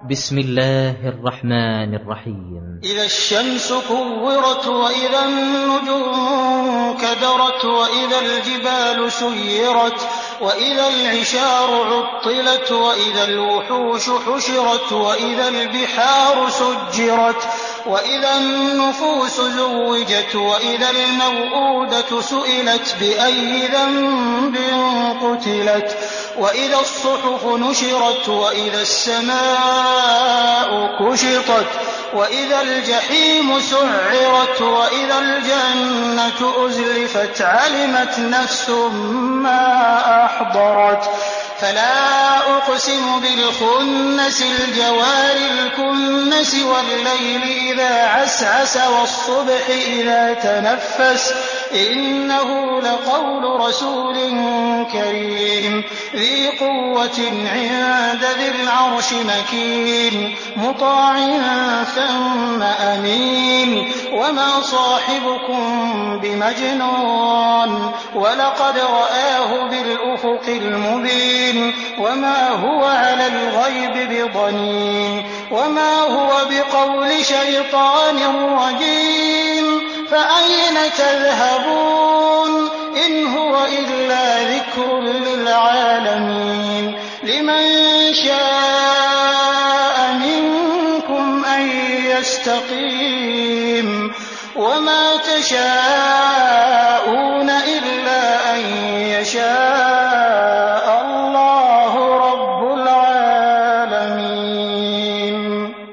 بسم الله الرحمن الرحيم. إذا الشمس كورت وإذا النجوم كدرت وإذا الجبال سيرت وإذا العشار عطلت وإذا الوحوش حشرت وإذا البحار سجرت وإذا النفوس زوجت وإذا الموءودة سئلت بأي ذنب قتلت وإذا الصحف نشرت وإذا السماء كشطت وإذا الجحيم سعرت وإذا الجنة أزلفت علمت نفس ما أحضرت فلا أقسم بالخنس الجوار الكنس والليل إذا عسعس والصبح إذا تنفس إنه لقول رسول كريم ذي قوة عند ذي العرش مكين مطاع ثم أمين وما صاحبكم بمجنون ولقد رآه بالأفق المبين وما هو على الغيب بضنين وما هو بقول شيطان رجيم فأين تذهبون إن هو إلا ذكر للعالمين لمن شاء منكم أن يستقيم وما تشاءون